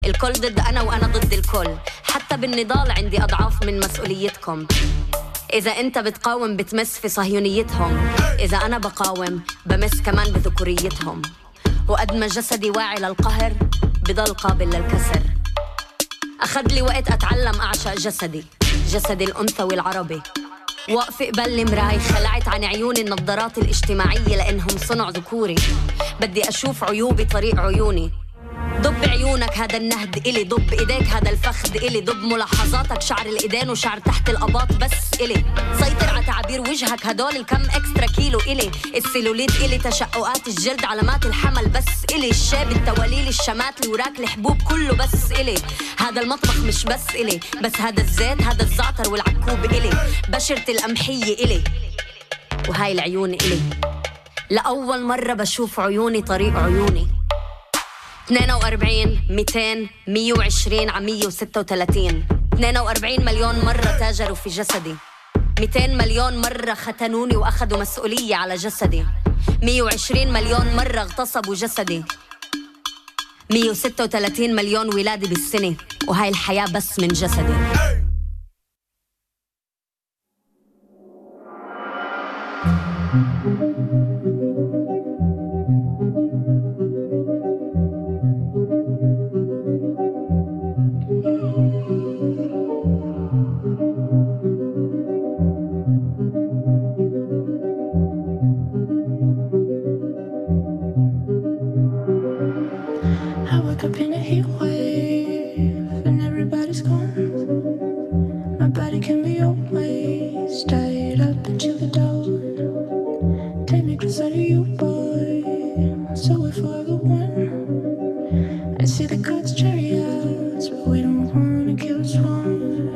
الكل ضد أنا وأنا ضد الكل. حتى بالنضال عندي أضعاف من مسؤوليتكم. إذا أنت بتقاوم بتمس في صهيونيتهم، إذا أنا بقاوم بمس كمان بذكوريتهم. وقد ما جسدي واعي للقهر بضل قابل للكسر. أخذ لي وقت أتعلم أعشق جسدي، جسدي الأنثوي العربي. وقف قبل مراي خلعت عن عيوني النظارات الاجتماعية لأنهم صنع ذكوري. بدي أشوف عيوبي طريق عيوني. ضب عيونك هذا النهد إلي، ضب إيديك هذا الفخذ إلي، ضب ملاحظاتك شعر الإيدين وشعر تحت الأباط بس إلي. سيطر على تعابير وجهك هدول الكم إكسترا كيلو إلي. السيلوليت إلي، تشققات الجلد، علامات الحمل بس إلي. الشاب التواليل الشمات الوراك الحبوب كله بس إلي. هذا المطبخ مش بس إلي، بس هذا الزيت هذا الزعتر والعكوب إلي. بشرة القمحية إلي، وهاي العيون إلي. لأول مرة بشوف عيوني طريق عيوني. 42 200 120 على 136. 42 مليون مرة تاجروا في جسدي. 200 مليون مرة ختنوني وأخذوا مسؤولية على جسدي. 120 مليون مرة اغتصبوا جسدي. 136 مليون ولادة بالسنة، وهاي الحياة بس من جسدي. Up in a heat wave and everybody's gone. My body can be always tied up until the dawn. Take me closer to you, boy, so we're forever one. I see the cards, chariots, but we don't wanna kill us one.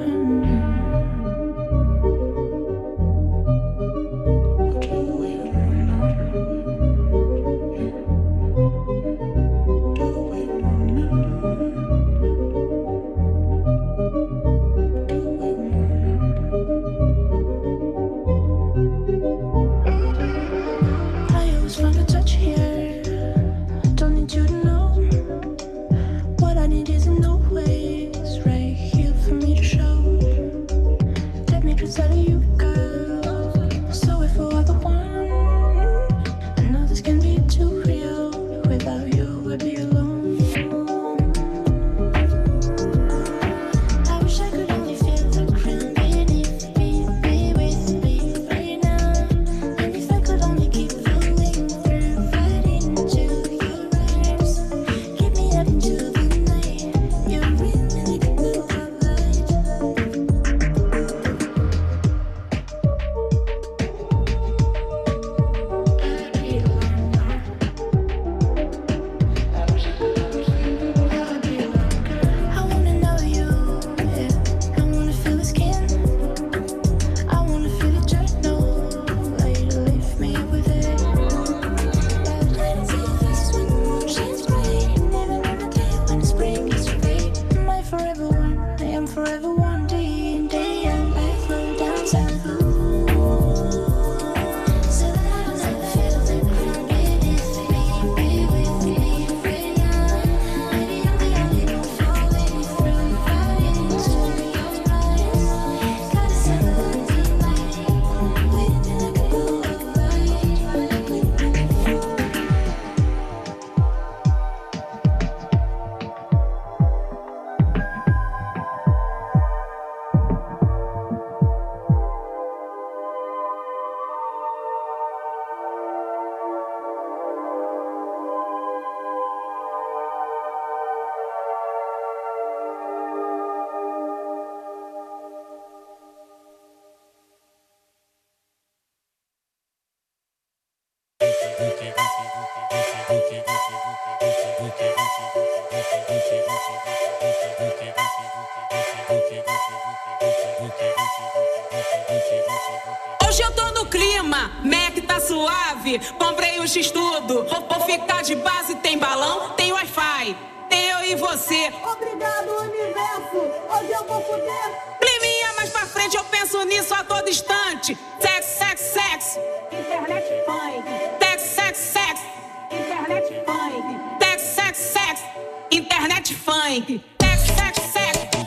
Hoje eu tô no clima, Mac tá suave. Comprei um X-Tudo, vou ficar de base. Tem balão, tem Wi-Fi, tem eu e você. Obrigado, universo, hoje eu vou poder. Climinha mais pra frente, eu penso nisso a todo instante. Sexo, sexo, sexo. Internet funk. Sexo, sexo, sexo. Internet funk. Sexo, sexo, sexo. Internet funk.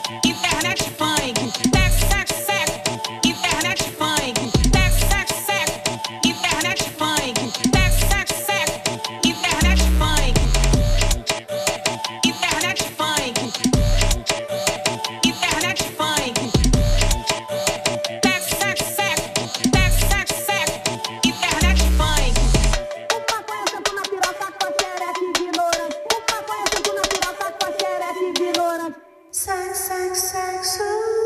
internet funk, sec, sec, sec, internet funk, sec, sec, sec, internet funk, sec, sec, sec, internet funk, internet funk, internet funk, sec, sec, sec, sec, sec, sec, internet funk. Sex, sex, sex,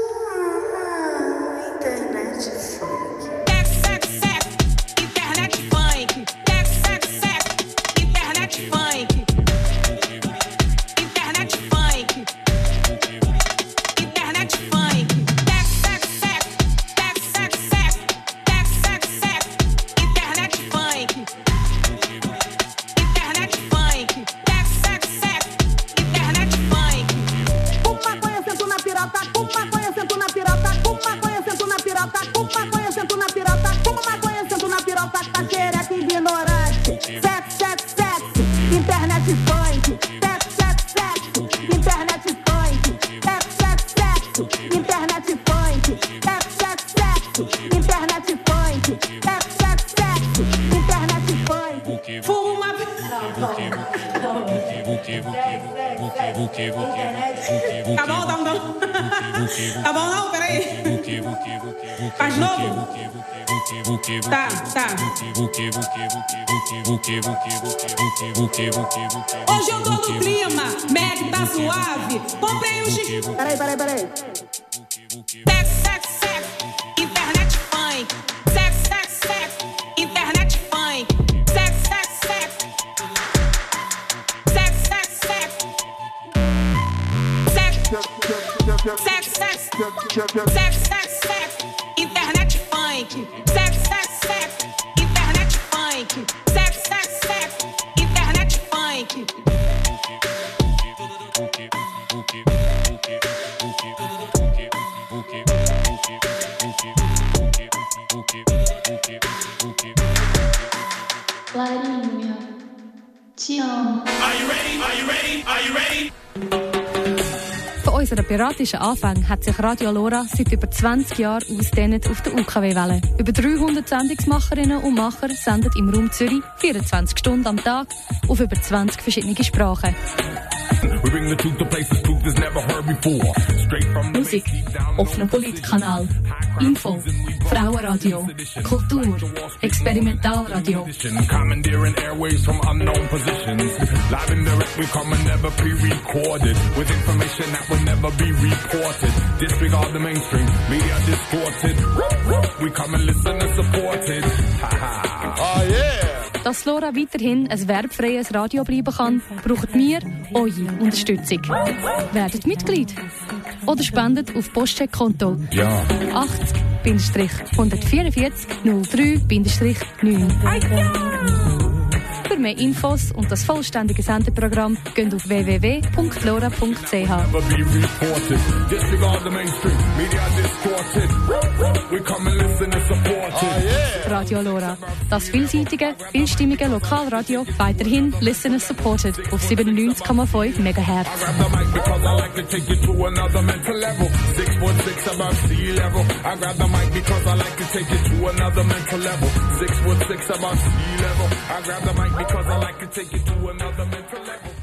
internet funk. Sex, sex, sex, internet funk. Sex, sex, sex, internet funk. Internet funk. Internet funk. Sex, sex, sex, sex, sex, sex, sex, sex, sex, internet funk. Internet funk. Sex, sex, sex, internet funk. Com maconha sento na piroca, com maconha sento na piroca, com maconha sento na piroca, com maconha sento na piroca, com maconha sento na piroca, tá xereca ignorante. Sex, sex, sex, internet funk. Sex, sex, sex, internet funk. Sex, sex, sex, internet funk. Sex, sex, sex, internet funk. Sex, sex, sex, internet funk. Fuma. Tá bom, tá bom. Tá bom, não? Peraí. Faz novo? Tá, tá. Hoje eu tô no clima, Mac tá suave. Comprei um X. Peraí. Sex, sex, sex, internet funk. Sex, sex, sex, internet funk. Sex, sex, sex. Sex, sex, sex. Sex, sex, sex. Sex, sex, sex, internet funk. Sex, sex, sex, internet funk. Sex, sex, sex, internet funk. Clarinha, te amo. Von unseren piratischen Anfängen hat sich Radio Lora seit über 20 Jahren ausgedehnt auf der UKW-Welle. Über 300 Sendungsmacherinnen und Macher senden im Raum Zürich 24 Stunden am Tag auf über 20 verschiedene Sprachen. Musik, offener Politkanal, Info, Frauenradio, Kultur, Experimentalradio. Commandeering airways from unknown positions. Live and direct, we come and never pre-recorded. With information that will never be reported. Disregard the mainstream, media distorted. We come and listen and support it. Oh yeah! Dass Lora weiterhin ein werbefreies Radio bleiben kann, braucht wir eure Unterstützung. Werdet Mitglied oder spendet auf Postcheckkonto 80-144-03-9. Für mehr Infos und das vollständige Sendeprogramm geht auf www.lora.ch. Radio Lora, das vielseitige, vielstimmige Lokalradio, weiterhin Listen and Supported auf 97,5 MHz. Because I like to take you to another mental level.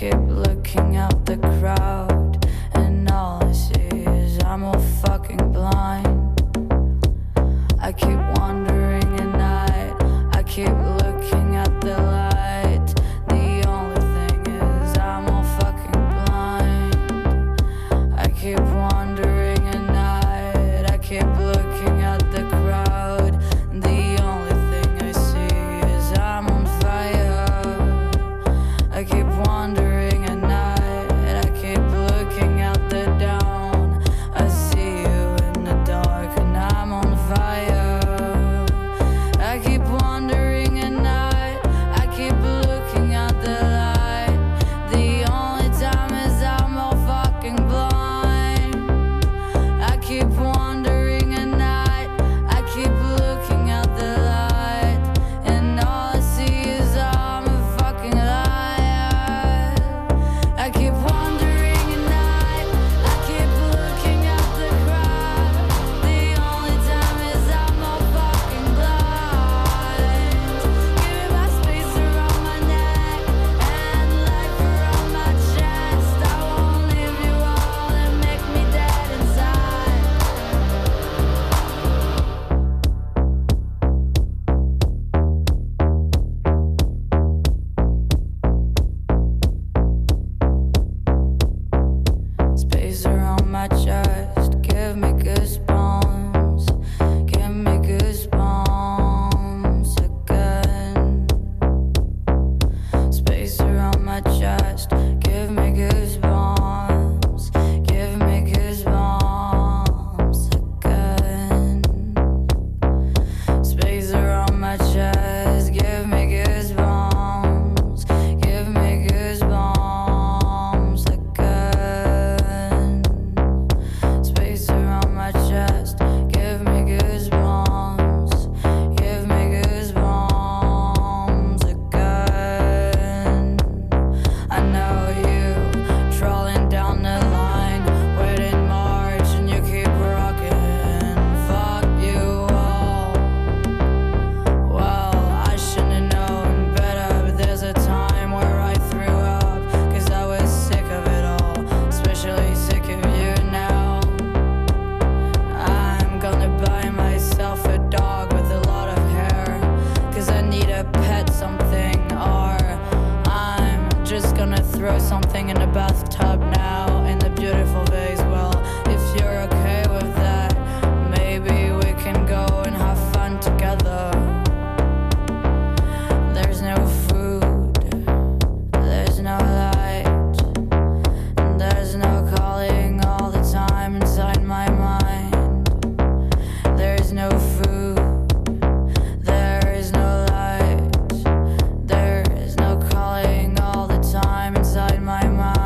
keep looking out the crowd, and all I see is I'm all fucking blind. I keep wandering at night, I keep looking at the light. The only thing is I'm all fucking blind. I keep wandering at night, I keep looking at the crowd. The only thing I see is I'm on fire. I keep wandering at night, I keep looking at the dawn. I see you in the dark and I'm on fire. I keep wandering at night, I keep looking at the light. The only time is I'm all fucking blind. I keep wandering at night, I keep looking at the light, and all I see is I'm a fucking liar. I keep wandering at night, I keep looking at the crowd. The only time is I'm all fucking blind. Give me my space around my neck and life around my chest. I won't leave you all and make me dead inside. Space around my chest, give me goosebumps, give me goosebumps again. Space around my chest, give me goosebumps, give me goosebumps again. Space around my chest, give me goosebumps, give me goosebumps again. Space around my chest, give me goosebumps, give me goosebumps again. I know you trolling down the line, waiting March, and you keep rocking. Fuck you all. Well, I shouldn't have known better, but there's a time where I threw up, 'cause I was sick of it all, especially sick of you now. I'm gonna buy myself a dog with a lot of hair, 'cause I need a pet something, or I'm just gonna throw something in the bathtub now, in the beautiful vase. Well, if you're okay with that, maybe we can go and have fun together. There's no food, there's no light, and there's no calling all the time inside my mind. There's no food, there is no light, there is no calling all the time inside my mind.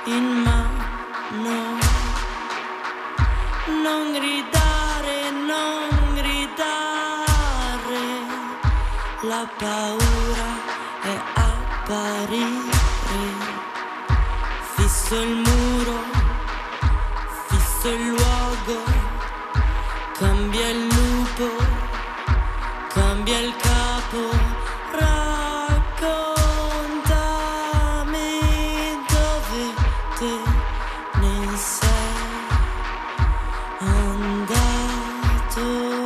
in mano. Non gridare, non gridare, la paura è apparire. Fisso il muro, fisso il luogo, cambia il lupo, cambia il capo. Raccontami dove te ne sei andato.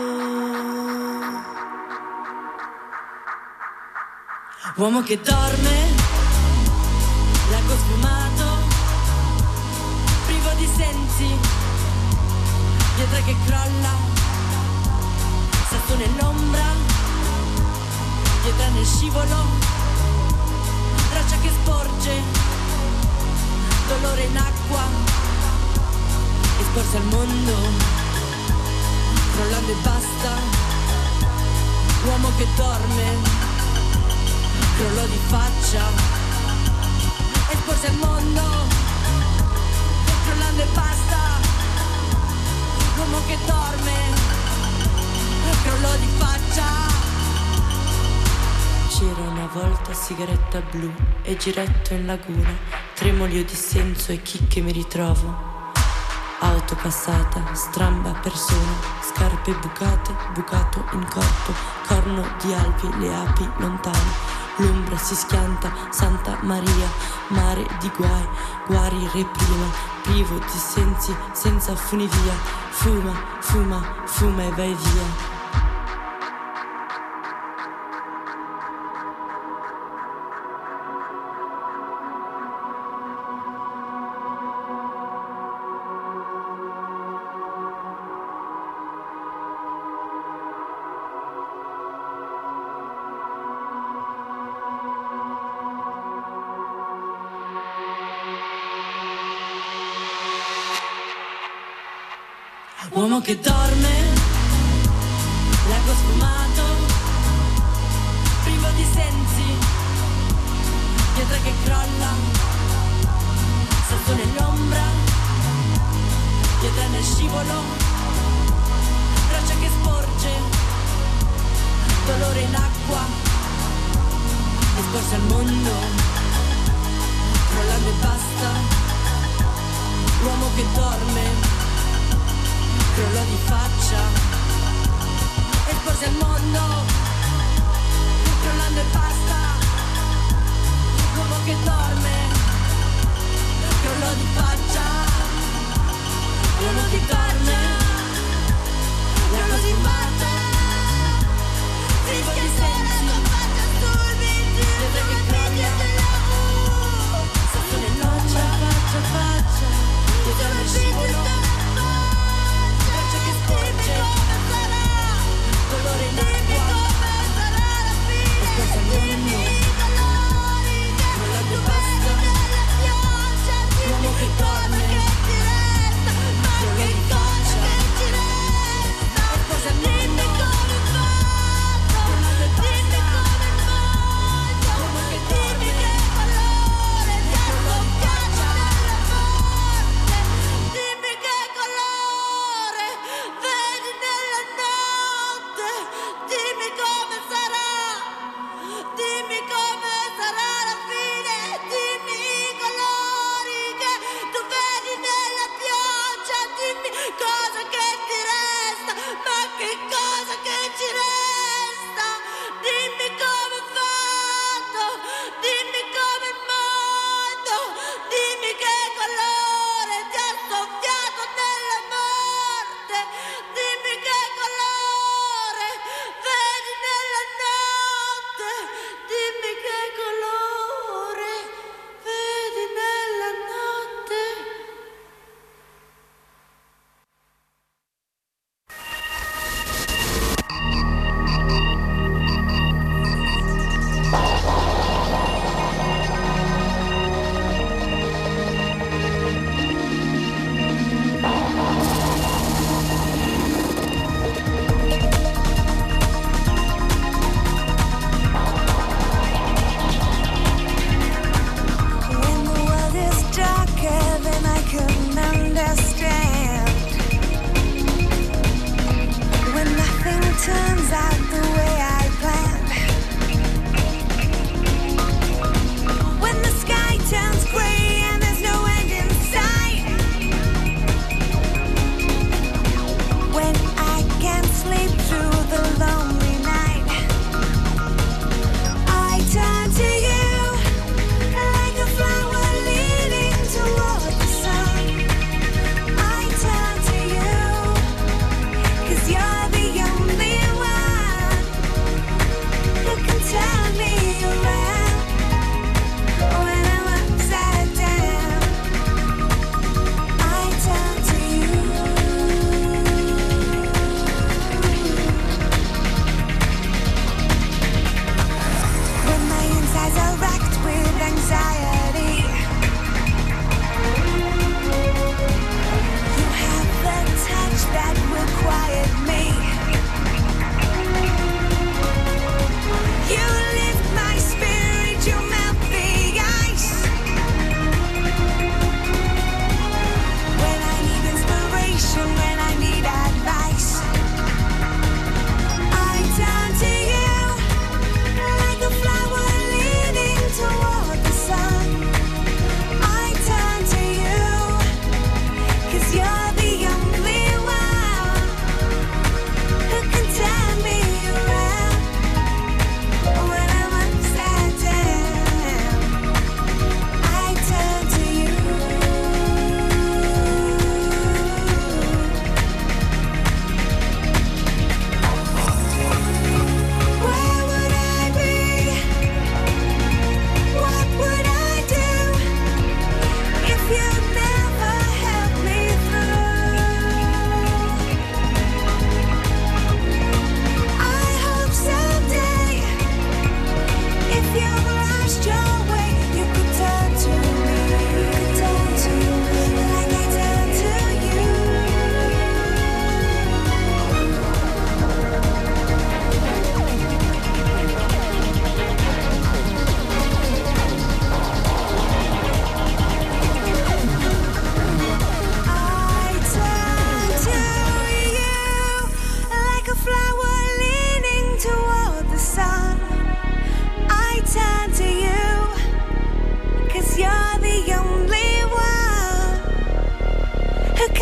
Uomo che dorme, lago sfumato, privo di sensi, pietra che crolla, sasso nell'ombra, pietra nel scivolo, braccia che sporge, dolore in acqua, e sporse al mondo, crollando e basta. Uomo che dorme, crollò di faccia, e sporse al mondo, crollando e basta. Uomo che dorme, crollò di faccia. C'era una volta sigaretta blu e giretto in laguna, tremolio di senso e chicche mi ritrovo. Auto passata, stramba persona, scarpe bucate, bucato in corpo, corno di alpi, le api lontane. L'ombra si schianta, Santa Maria, mare di guai, guari reprima, privo di sensi, senza funivia, fuma, fuma, fuma e vai via. Uomo che dorme, lago sfumato, privo di sensi, pietra che crolla, salto nell'ombra, pietra nel scivolo, braccia che sporge, dolore in acqua, e sporse al mondo, crollando e basta. Uomo che dorme, crollò di faccia, e sporse al mondo, crollando e basta. Uomo che dorme, crollò di faccia. Uomo che dorme, crollò di faccia. Privo di sensi, pietra che crolla, sotto nell'ombra, faccia a faccia, pietra nel scivolo, dolore in acqua, e sporse al mondo, crollando e basta.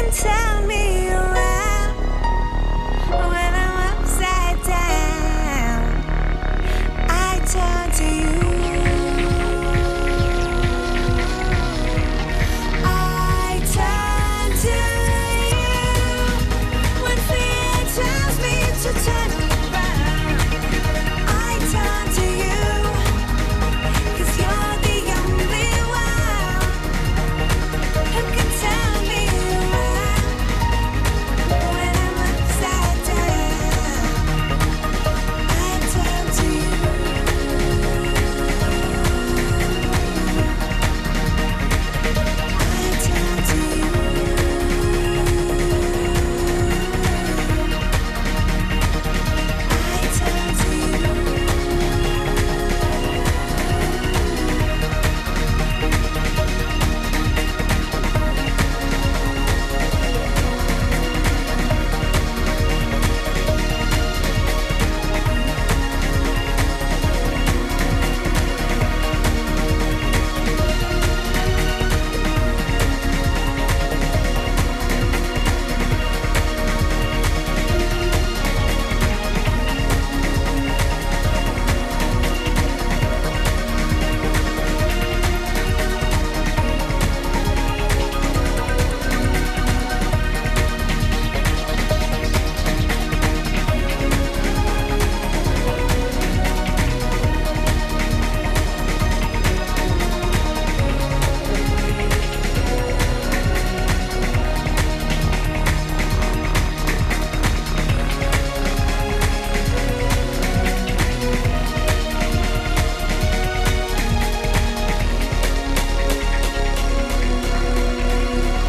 tell me